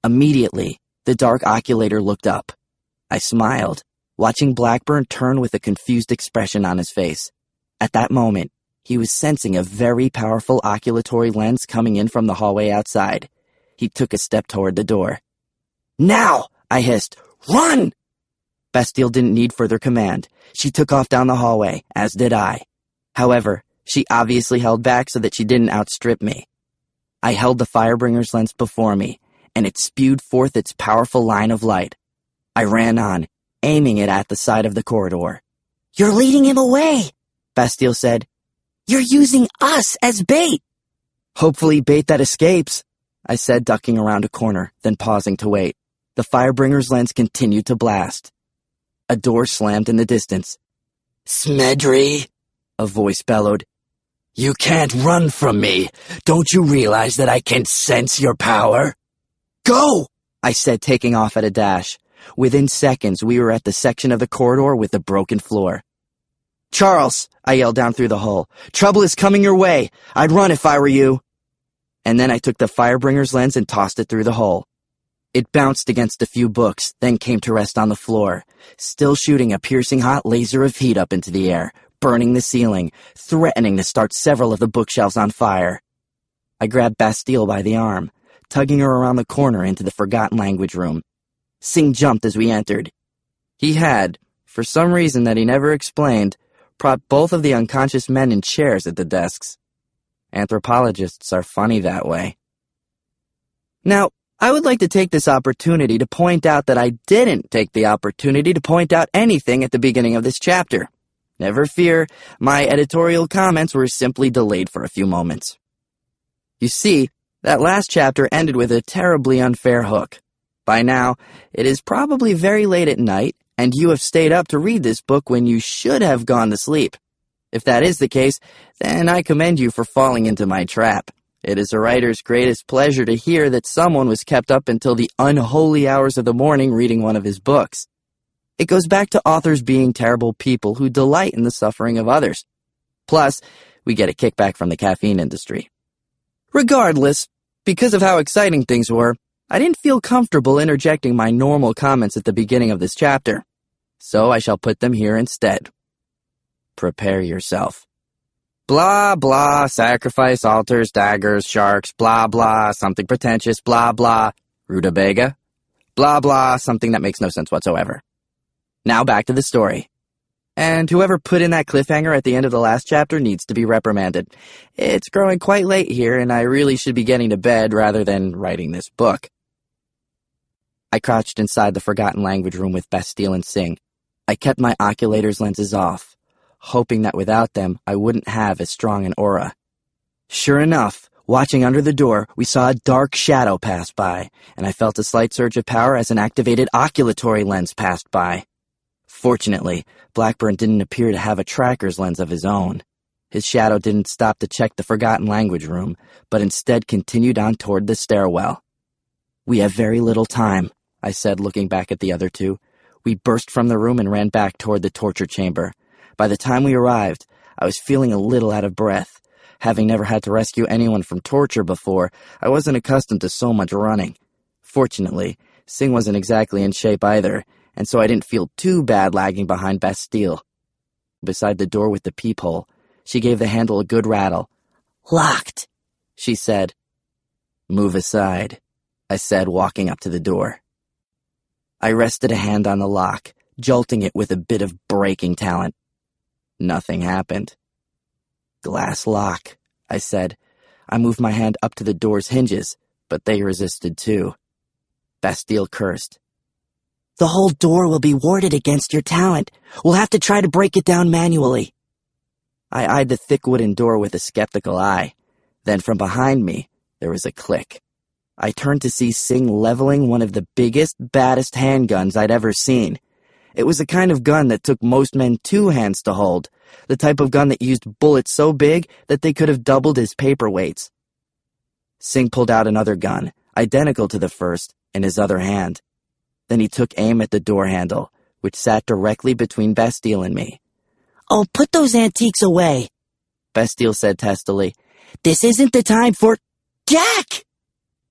Immediately, the dark oculator looked up. I smiled, watching Blackburn turn with a confused expression on his face. At that moment, he was sensing a very powerful oculatory lens coming in from the hallway outside. He took a step toward the door. "Now!" I hissed. "Run!" Bastille didn't need further command. She took off down the hallway, as did I. However, she obviously held back so that she didn't outstrip me. I held the Firebringer's lens before me, and it spewed forth its powerful line of light. I ran on, aiming it at the side of the corridor. "You're leading him away," Bastille said. "You're using us as bait." "Hopefully bait that escapes," I said, ducking around a corner, then pausing to wait. The Firebringer's lens continued to blast. A door slammed in the distance. "Smedri," a voice bellowed. "You can't run from me. Don't you realize that I can sense your power?" "Go!" I said, taking off at a dash. Within seconds, we were at the section of the corridor with the broken floor. "Charles," I yelled down through the hole, "trouble is coming your way. I'd run if I were you." And then I took the Firebringer's lens and tossed it through the hole. It bounced against a few books, then came to rest on the floor, still shooting a piercing hot laser of heat up into the air, burning the ceiling, threatening to start several of the bookshelves on fire. I grabbed Bastille by the arm, tugging her around the corner into the Forgotten Language room. Singh jumped as we entered. He had, for some reason that he never explained, propped both of the unconscious men in chairs at the desks. Anthropologists are funny that way. Now, I would like to take this opportunity to point out that I didn't take the opportunity to point out anything at the beginning of this chapter. Never fear, my editorial comments were simply delayed for a few moments. You see, that last chapter ended with a terribly unfair hook. By now, it is probably very late at night, and you have stayed up to read this book when you should have gone to sleep. If that is the case, then I commend you for falling into my trap. It is a writer's greatest pleasure to hear that someone was kept up until the unholy hours of the morning reading one of his books. It goes back to authors being terrible people who delight in the suffering of others. Plus, we get a kickback from the caffeine industry. Regardless, because of how exciting things were, I didn't feel comfortable interjecting my normal comments at the beginning of this chapter, so I shall put them here instead. Prepare yourself. Blah, blah, sacrifice, altars, daggers, sharks, blah, blah, something pretentious, blah, blah, rutabaga, blah, blah, something that makes no sense whatsoever. Now back to the story. And whoever put in that cliffhanger at the end of the last chapter needs to be reprimanded. It's growing quite late here, and I really should be getting to bed rather than writing this book. I crouched inside the Forgotten Language room with Bastille and Singh. I kept my oculator's lenses off, hoping that without them I wouldn't have as strong an aura. Sure enough, watching under the door, we saw a dark shadow pass by, and I felt a slight surge of power as an activated oculatory lens passed by. Fortunately, Blackburn didn't appear to have a tracker's lens of his own. His shadow didn't stop to check the Forgotten Language room, but instead continued on toward the stairwell. "We have very little time," I said, looking back at the other two. We burst from the room and ran back toward the torture chamber. By the time we arrived, I was feeling a little out of breath. Having never had to rescue anyone from torture before, I wasn't accustomed to so much running. Fortunately, Singh wasn't exactly in shape either, and so I didn't feel too bad lagging behind Bastille. Beside the door with the peephole, she gave the handle a good rattle. "Locked," she said. "Move aside," I said, walking up to the door. I rested a hand on the lock, jolting it with a bit of braking talent. Nothing happened. "Glass lock," I said. I moved my hand up to the door's hinges, but they resisted too. Bastille cursed. "The whole door will be warded against your talent. We'll have to try to break it down manually." I eyed the thick wooden door with a skeptical eye. Then from behind me, there was a click. I turned to see Singh leveling one of the biggest, baddest handguns I'd ever seen. It was the kind of gun that took most men 2 hands to hold, the type of gun that used bullets so big that they could have doubled as paperweights. Singh pulled out another gun, identical to the first, in his other hand. Then he took aim at the door handle, which sat directly between Bastille and me. "Oh, put those antiques away," Bastille said testily. "This isn't the time for—" "Jack!"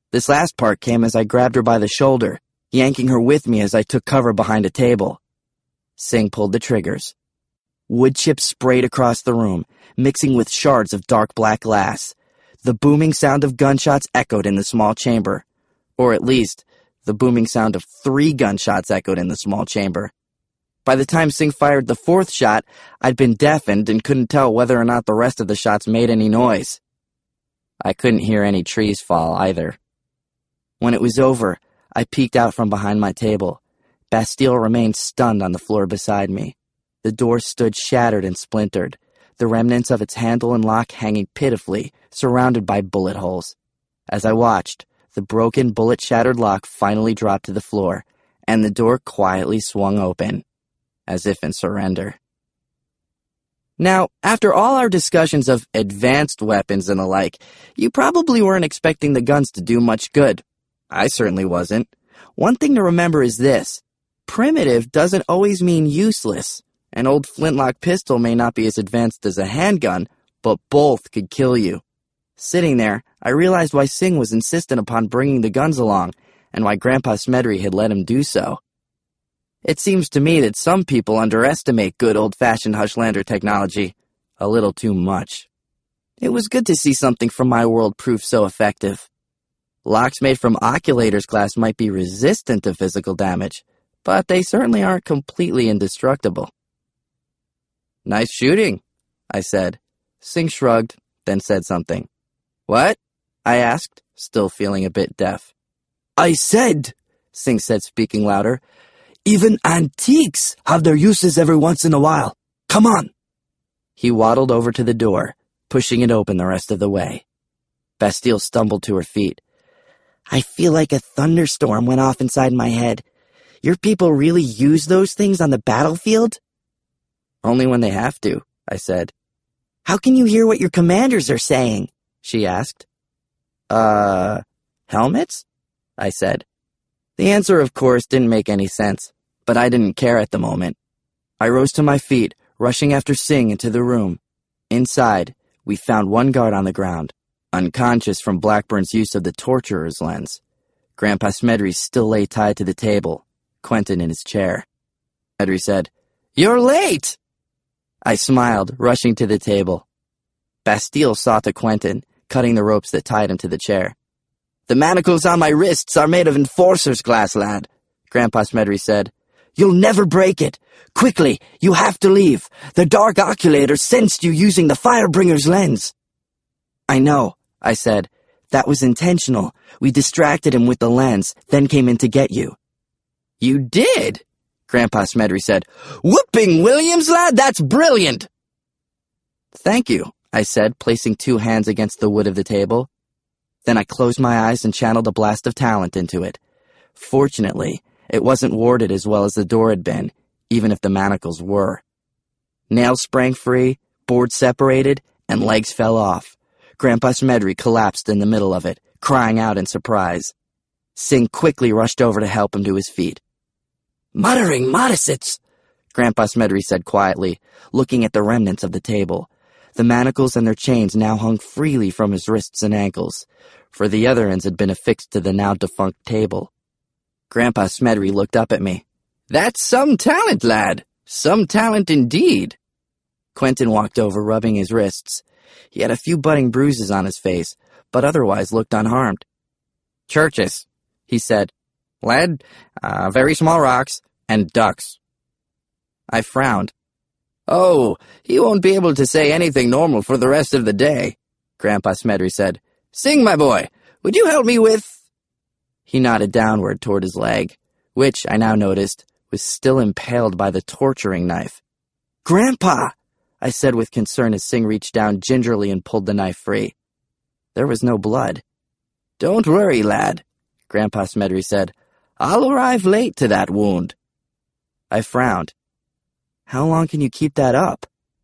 This last part came as I grabbed her by the shoulder, yanking her with me as I took cover behind a table. Singh pulled the triggers. Wood chips sprayed across the room, mixing with shards of dark black glass. The booming sound of gunshots echoed in the small chamber. Or at least, the booming sound of 3 gunshots echoed in the small chamber. By the time Singh fired the 4th shot, I'd been deafened and couldn't tell whether or not the rest of the shots made any noise. I couldn't hear any trees fall either. When it was over, I peeked out from behind my table. Bastille remained stunned on the floor beside me. The door stood shattered and splintered, the remnants of its handle and lock hanging pitifully, surrounded by bullet holes. As I watched, the broken, bullet-shattered lock finally dropped to the floor, and the door quietly swung open, as if in surrender. Now, after all our discussions of advanced weapons and the like, you probably weren't expecting the guns to do much good. I certainly wasn't. One thing to remember is this. Primitive doesn't always mean useless. An old flintlock pistol may not be as advanced as a handgun, but both could kill you. Sitting there, I realized why Singh was insistent upon bringing the guns along, and why Grandpa Smedry had let him do so. It seems to me that some people underestimate good old-fashioned Hushlander technology a little too much. It was good to see something from my world prove so effective. Locks made from Oculators glass might be resistant to physical damage, but they certainly aren't completely indestructible. "Nice shooting," I said. Singh shrugged, then said something. "What?" I asked, still feeling a bit deaf. "I said," Singh said, speaking louder, "even antiques have their uses every once in a while. Come on." He waddled over to the door, pushing it open the rest of the way. Bastille stumbled to her feet. "I feel like a thunderstorm went off inside my head. Your people really use those things on the battlefield?" "Only when they have to," I said. "How can you hear what your commanders are saying?" she asked. Helmets?" I said. The answer, of course, didn't make any sense, but I didn't care at the moment. I rose to my feet, rushing after Singh into the room. Inside, we found one guard on the ground, unconscious from Blackburn's use of the torturer's lens. Grandpa Smedry still lay tied to the table, Quentin in his chair. Smedry said, "You're late!" I smiled, rushing to the table. Bastille saw to Quentin, cutting the ropes that tied him to the chair. "The manacles on my wrists are made of enforcer's glass, lad," Grandpa Smedry said. "You'll never break it. Quickly, you have to leave. The dark oculator sensed you using the Firebringer's lens." "I know," I said. "That was intentional. We distracted him with the lens, then came in to get you." "You did?" Grandpa Smedry said. "Whooping Williams, lad, that's brilliant!" "Thank you," I said, placing 2 hands against the wood of the table. Then I closed my eyes and channeled a blast of talent into it. Fortunately, it wasn't warded as well as the door had been, even if the manacles were. Nails sprang free, boards separated, and legs fell off. Grandpa Smedry collapsed in the middle of it, crying out in surprise. Singh quickly rushed over to help him to his feet. "Muttering Modicits," Grandpa Smedry said quietly, looking at the remnants of the table. The manacles and their chains now hung freely from his wrists and ankles, for the other ends had been affixed to the now-defunct table. Grandpa Smedry looked up at me. "That's some talent, lad. Some talent indeed." Quentin walked over, rubbing his wrists. He had a few budding bruises on his face, but otherwise looked unharmed. "Churches," he said. "Lead, very small rocks, and ducks." I frowned. "Oh, he won't be able to say anything normal for the rest of the day," Grandpa Smedry said. "Singh, my boy, would you help me with—" He nodded downward toward his leg, which, I now noticed, was still impaled by the torturing knife. "Grandpa!" I said with concern as Singh reached down gingerly and pulled the knife free. There was no blood. "Don't worry, lad," Grandpa Smedry said. "I'll arrive late to that wound." I frowned. "How long can you keep that up?"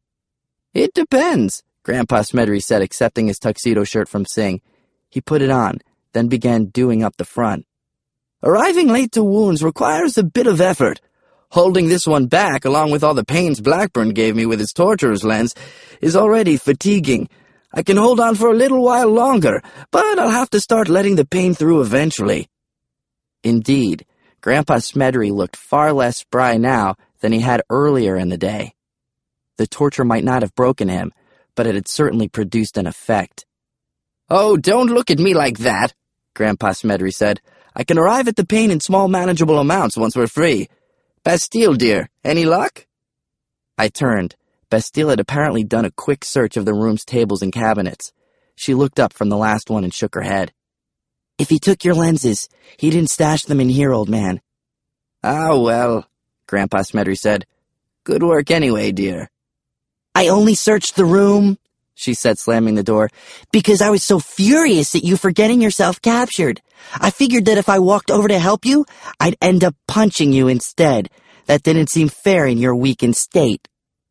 "It depends," Grandpa Smedry said, accepting his tuxedo shirt from Singh. He put it on, then began doing up the front. "Arriving late to wounds requires a bit of effort. Holding this one back, along with all the pains Blackburn gave me with his torturer's lens, is already fatiguing. I can hold on for a little while longer, but I'll have to start letting the pain through eventually." Indeed, Grandpa Smedry looked far less spry now than he had earlier in the day. The torture might not have broken him, but it had certainly produced an effect. "Oh, don't look at me like that," Grandpa Smedry said. "I can arrive at the pain in small manageable amounts once we're free. Bastille, dear, any luck?" I turned. Bastille had apparently done a quick search of the room's tables and cabinets. She looked up from the last one and shook her head. "If he took your lenses, he didn't stash them in here, old man." "Ah, well," Grandpa Smedry said. "Good work anyway, dear." "I only searched the room," she said, slamming the door, "because I was so furious at you for getting yourself captured. I figured that if I walked over to help you, I'd end up punching you instead. That didn't seem fair in your weakened state."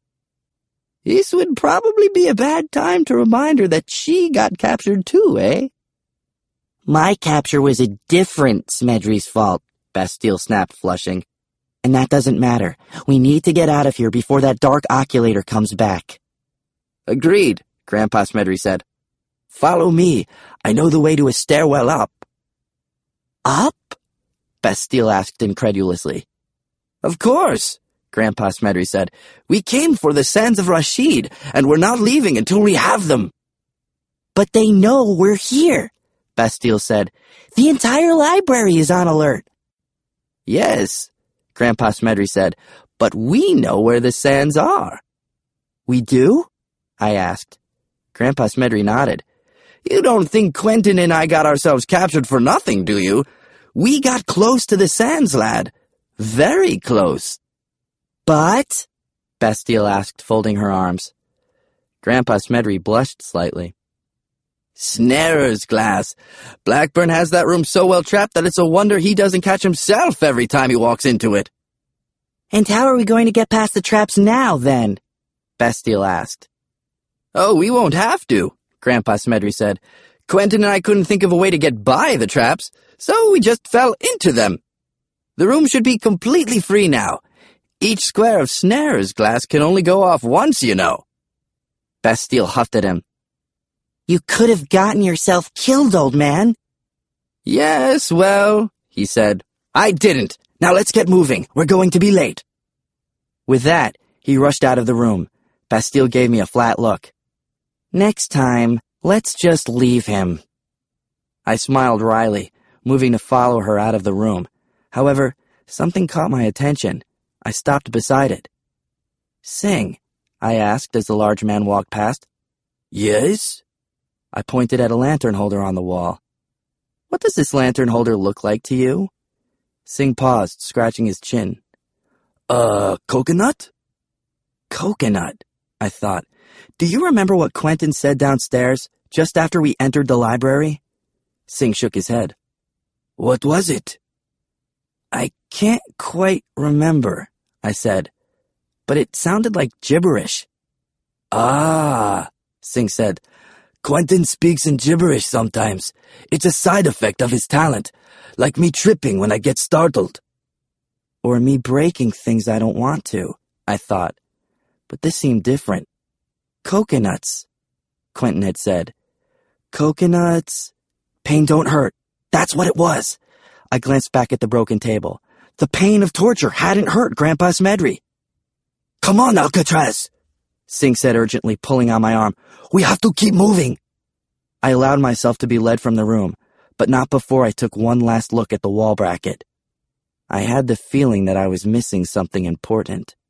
This would probably be a bad time to remind her that she got captured too, eh? "My capture was a different Smedry's fault," Bastille snapped, flushing. "And that doesn't matter. We need to get out of here before that dark oculator comes back." "Agreed," Grandpa Smedry said. "Follow me. I know the way to a stairwell up." "Up?" Bastille asked incredulously. "Of course," Grandpa Smedry said. "We came for the sands of Rashid, and we're not leaving until we have them." "But they know we're here," Bastille said. "The entire library is on alert." "Yes," Grandpa Smedry said, "but we know where the sands are." "We do?" I asked. Grandpa Smedry nodded. "You don't think Quentin and I got ourselves captured for nothing, do you? We got close to the sands, lad. Very close." "But?" Bastille asked, folding her arms. Grandpa Smedry blushed slightly. "Snarer's glass. Blackburn has that room so well trapped that it's a wonder he doesn't catch himself every time he walks into it." "And how are we going to get past the traps now, then?" Bastille asked. "Oh, we won't have to," Grandpa Smedry said. "Quentin and I couldn't think of a way to get by the traps, so we just fell into them. The room should be completely free now. Each square of Snarer's glass can only go off once, you know." Bastille huffed at him. "You could have gotten yourself killed, old man." "Yes, well," he said, "I didn't. Now let's get moving. We're going to be late." With that, he rushed out of the room. Bastille gave me a flat look. "Next time, let's just leave him." I smiled wryly, moving to follow her out of the room. However, something caught my attention. I stopped beside it. "Sing?" I asked as the large man walked past. "Yes?" I pointed at a lantern holder on the wall. "What does this lantern holder look like to you?" Sing paused, scratching his chin. Coconut?" "Coconut," I thought. "Do you remember what Quentin said downstairs, just after we entered the library?" Sing shook his head. "What was it?" "I can't quite remember," I said, "but it sounded like gibberish." "Ah," Sing said. "Quentin speaks in gibberish sometimes. It's a side effect of his talent, like me tripping when I get startled." Or me breaking things I don't want to, I thought. But this seemed different. "Coconuts," Quentin had said. "Coconuts. Pain don't hurt. That's what it was." I glanced back at the broken table. The pain of torture hadn't hurt Grandpa Smedry. "Come on, Alcatraz," Sing said urgently, pulling on my arm. "We have to keep moving." I allowed myself to be led from the room, but not before I took one last look at the wall bracket. I had the feeling that I was missing something important.